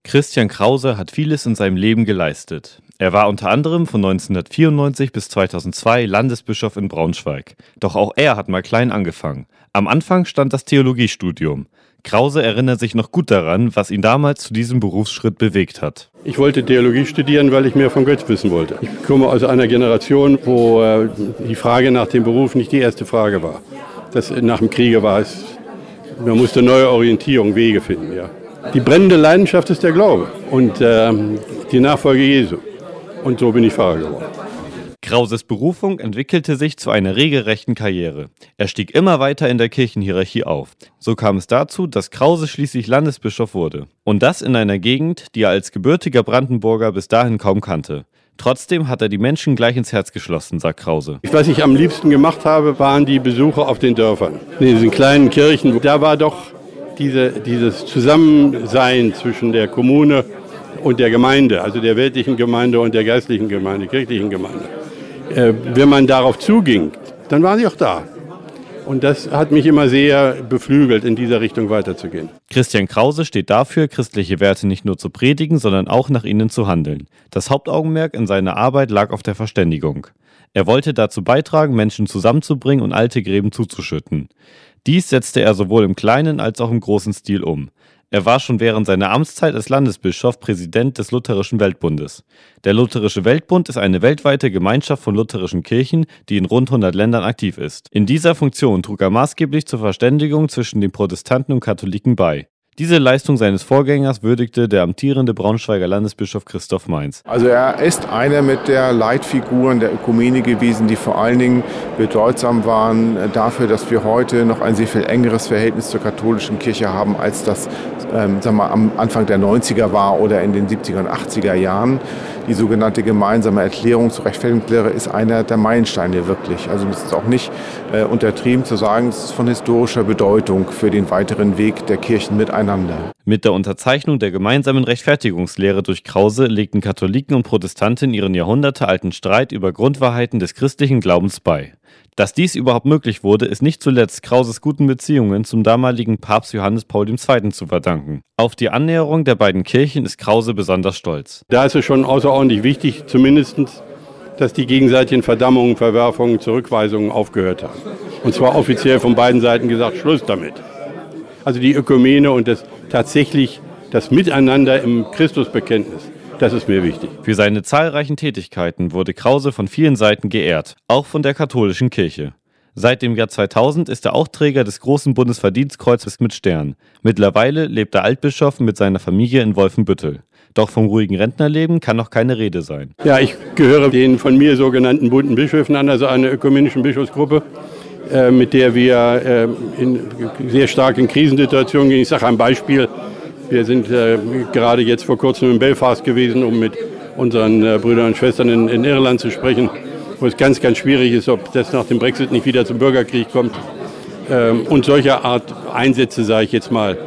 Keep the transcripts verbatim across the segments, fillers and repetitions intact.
Christian Krause hat vieles in seinem Leben geleistet. Er war unter anderem von neunzehnhundertvierundneunzig bis zweitausendzwei Landesbischof in Braunschweig. Doch auch er hat mal klein angefangen. Am Anfang stand das Theologiestudium. Krause erinnert sich noch gut daran, was ihn damals zu diesem Berufsschritt bewegt hat. Ich wollte Theologie studieren, weil ich mehr von Gott wissen wollte. Ich komme aus einer Generation, wo äh, die Frage nach dem Beruf nicht die erste Frage war. Das, nach dem Kriege war es, man musste neue Orientierung, Wege finden. Ja. Die brennende Leidenschaft ist der Glaube und äh, die Nachfolge Jesu. Und so bin ich Pfarrer geworden. Krauses Berufung entwickelte sich zu einer regelrechten Karriere. Er stieg immer weiter in der Kirchenhierarchie auf. So kam es dazu, dass Krause schließlich Landesbischof wurde. Und das in einer Gegend, die er als gebürtiger Brandenburger bis dahin kaum kannte. Trotzdem hat er die Menschen gleich ins Herz geschlossen, sagt Krause. Was ich am liebsten gemacht habe, waren die Besuche auf den Dörfern. In diesen kleinen Kirchen, da war doch diese, dieses Zusammensein zwischen der Kommune und der Gemeinde, also der weltlichen Gemeinde und der geistlichen Gemeinde, kirchlichen Gemeinde. Äh, wenn man darauf zuging, dann waren sie auch da. Und das hat mich immer sehr beflügelt, in dieser Richtung weiterzugehen. Christian Krause steht dafür, christliche Werte nicht nur zu predigen, sondern auch nach ihnen zu handeln. Das Hauptaugenmerk in seiner Arbeit lag auf der Verständigung. Er wollte dazu beitragen, Menschen zusammenzubringen und alte Gräben zuzuschütten. Dies setzte er sowohl im kleinen als auch im großen Stil um. Er war schon während seiner Amtszeit als Landesbischof Präsident des Lutherischen Weltbundes. Der Lutherische Weltbund ist eine weltweite Gemeinschaft von lutherischen Kirchen, die in rund hundert Ländern aktiv ist. In dieser Funktion trug er maßgeblich zur Verständigung zwischen den Protestanten und Katholiken bei. Diese Leistung seines Vorgängers würdigte der amtierende Braunschweiger Landesbischof Christoph Mainz. Also er ist einer mit der Leitfiguren der Ökumene gewesen, die vor allen Dingen bedeutsam waren dafür, dass wir heute noch ein sehr viel engeres Verhältnis zur katholischen Kirche haben, als das ähm, sagen wir, am Anfang der neunziger war oder in den siebziger und achtziger Jahren. Die sogenannte gemeinsame Erklärung zur Rechtfertigungslehre ist einer der Meilensteine wirklich. Also es ist auch nicht äh, untertrieben zu sagen, es ist von historischer Bedeutung für den weiteren Weg der Kirchen miteinander. Mit der Unterzeichnung der gemeinsamen Rechtfertigungslehre durch Krause legten Katholiken und Protestanten ihren jahrhundertealten Streit über Grundwahrheiten des christlichen Glaubens bei. Dass dies überhaupt möglich wurde, ist nicht zuletzt Krauses guten Beziehungen zum damaligen Papst Johannes Paul der Zweite zu verdanken. Auf die Annäherung der beiden Kirchen ist Krause besonders stolz. Da ist es schon außerordentlich wichtig, zumindest, dass die gegenseitigen Verdammungen, Verwerfungen, Zurückweisungen aufgehört haben. Und zwar offiziell von beiden Seiten gesagt, Schluss damit. Also die Ökumene und das tatsächlich das Miteinander im Christusbekenntnis. Das ist mir wichtig. Für seine zahlreichen Tätigkeiten wurde Krause von vielen Seiten geehrt, auch von der katholischen Kirche. Seit dem Jahr zweitausend ist er auch Träger des großen Bundesverdienstkreuzes mit Stern. Mittlerweile lebt der Altbischof mit seiner Familie in Wolfenbüttel. Doch vom ruhigen Rentnerleben kann noch keine Rede sein. Ja, ich gehöre den von mir sogenannten bunten Bischöfen an, also einer ökumenischen Bischofsgruppe, äh, mit der wir äh, in, sehr stark in Krisensituationen gehen. Ich sage ein Beispiel. Wir sind äh, gerade jetzt vor kurzem in Belfast gewesen, um mit unseren äh, Brüdern und Schwestern in, in Irland zu sprechen, wo es ganz, ganz schwierig ist, ob das nach dem Brexit nicht wieder zum Bürgerkrieg kommt. Ähm, und solcher Art Einsätze, sage ich jetzt mal,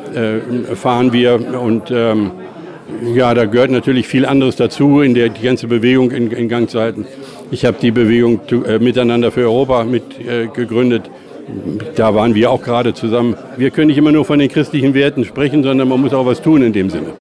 äh, fahren wir. Und ähm, ja, da gehört natürlich viel anderes dazu, in der die ganze Bewegung in, in Gang zu halten. Ich habe die Bewegung äh, Miteinander für Europa mit äh, gegründet. Da waren wir auch gerade zusammen. Wir können nicht immer nur von den christlichen Werten sprechen, sondern man muss auch was tun in dem Sinne.